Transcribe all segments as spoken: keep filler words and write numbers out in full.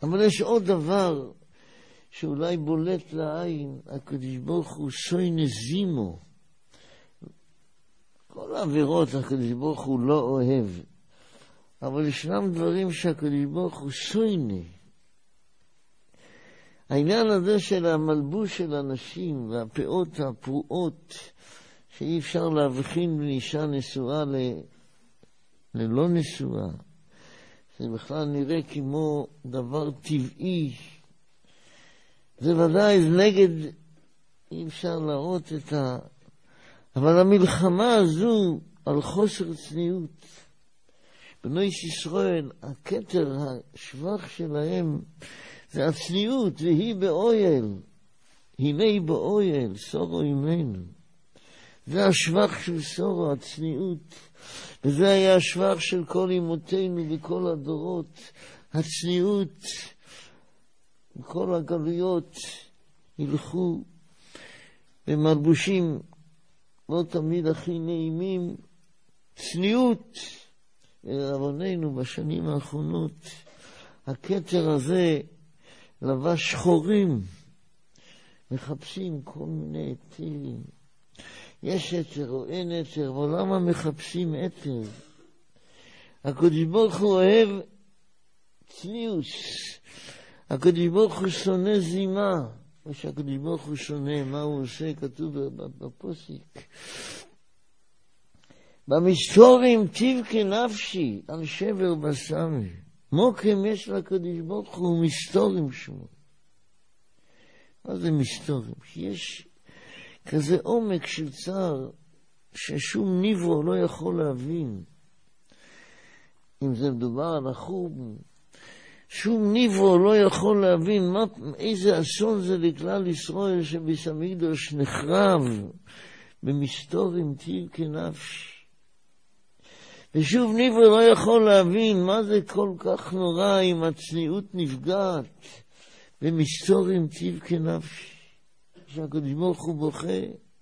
אבל יש עוד דבר שאולי בולט לעין, הקדוש ברוך הוא שוי נזימו. כל העבירות הקדוש ברוך הוא לא אוהב, אבל ישנם דברים שהקדוש ברוך הוא שוינה. העניין הזה של המלבוש של אנשים והפאות הפרועות, שאי אפשר להבחין בין אישה נשואה ל... ללא נשואה, זה בכלל נראה כמו דבר טבעי. זה ודאי נגד, אי אפשר להראות את ה... אבל המלחמה הזו על חוסר צניעות. בני ישראל, הכתר, השבח שלהם, זה הצניעות, והיא באויל. הנה באויל, סורו עמנו. זה השבח של סורו, הצניעות. וזה היה השבח של כל אמותינו וכל הדורות. הצניעות, כל הגלויות ילכו במלבושים לא תמיד הכי נעימים. צניעות. ולעווננו בשנים האחרונות, הכתר הזה לבש שחורים, מחפשים כל מיני היתרים. יש היתר או אין היתר, אבל למה מחפשים היתר? הקדוש ברוך הוא אוהב צניעות. הקדוש ברוך הוא שונא זימה. ושהקדוש ברוך הוא שונא, מה הוא עושה? כתוב בפוסק. במסתורים תבכה נפשי על שבר בסמי. מוקם יש לקדוש ברוך הוא מסתורים שמו. מה זה מסתורים? שיש כזה עומק של צער ששום ניברו לא יכול להבין. אם זה מדובר על החוב, שום ניברו לא יכול להבין מה, איזה אסון זה לכלל ישראל שביס המקדוש נחרב במסתורים תבכה נפשי. ושוב ניברו לא יכול להבין מה זה כל כך נורא אם הצניעות נפגעת במסתורים תבכה נפשי. שהקדוש ברוך הוא בוכה.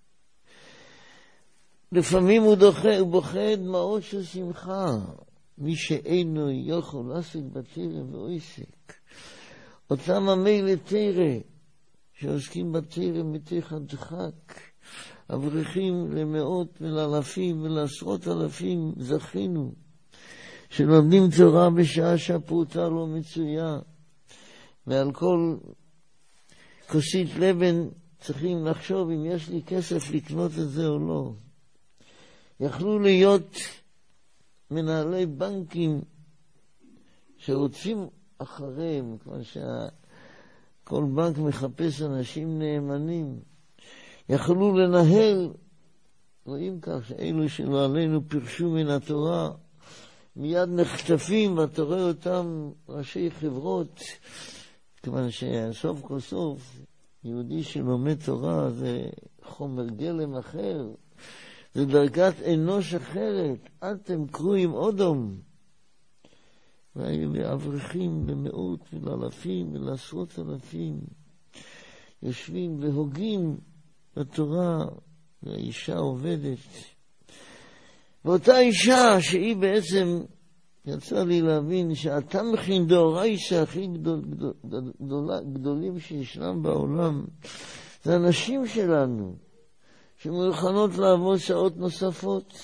לפעמים הוא, דוחה, הוא בוכה דמעות של שמחה. מי שאינו יכול לעסק בתירה ועסק. אותם עמי לתירה שעוסקים בתירה מתיך הדחק. אברכים למאות ולאלפים ולעשרות אלפים זכינו. שלומדים תורה בשעה שהפרוטה לא מצויה. ועל כל כוסית לבן צריכים לחשוב אם יש לי כסף לקנות את זה או לא. יכלו להיות מנהלי בנקים שרוצים אחריהם, כמו שכל בנק מחפש אנשים נאמנים. יכלו לנהל, רואים כך שאלו שלא עלינו פרשו מן התורה, מיד נחטפים, ואתה רואה אותם ראשי חברות, כיוון שסוף כל סוף יהודי שלומד תורה זה חומר גלם אחר, זה דרגת אנוש אחרת. אתם קרויים אודום. והיו לאברכים במאות ולאלפים ולעשרות אלפים יושבים והוגים בתורה, והאישה עובדת. ואותה אישה שהיא בעצם יצא לי להבין שאתה מכין דאורייסה הכי גדול, גדול, גדול, גדולים שישנם בעולם. זה אנשים שלנו שמוכנות לעבוד שעות נוספות,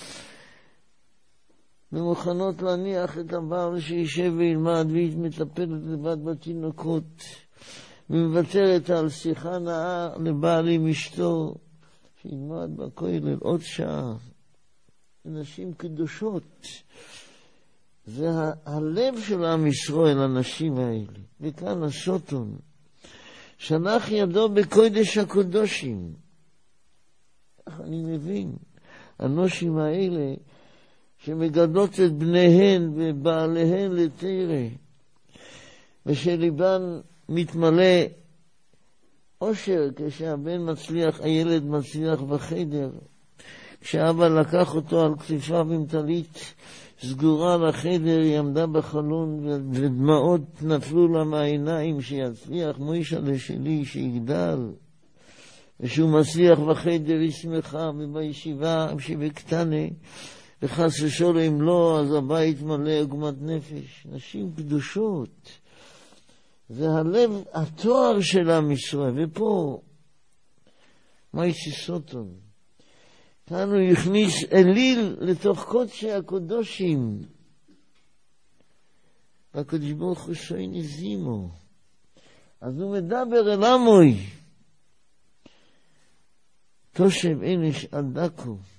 ומוכנות להניח את הבעל שישב וילמד ומטפלת לבד בתינוקות, ומוותרת על שיחה נאה לבעל עם אשתו שילמד בכולל עוד שעה. אנשים קדושות. זה ה- הלב של עם ישראל, האנשים האלה. וכאן הסוטון שלח ידו בקודש הקודשים. איך אני מבין? הנושים האלה שמגדלות את בניהן ובעליהן לתירה, ושליבן מתמלא אושר כשהבן מצליח, הילד מצליח בחדר, כשאבא לקח אותו על כתפיו עם טלית סגורה לחדר, היא עמדה בחלון ודמעות נפלו לה מהעיניים שיצליח מוישה שלי שיגדל, ושהוא מצליח בחדר היא שמחה, ובישיבה שבקטנה וחס ושלום אם לא, אז הבית מלא עוגמת נפש. נשים קדושות זה הלב, התואר של עם ישראל. ופה, מה יסיסוטון? כאן הוא הכניס אליל לתוך קודשי הקודושים. והקדוש ברוך הוא שואי נזימו. אז הוא מדבר אל עמוי. תושב אנש עדקו.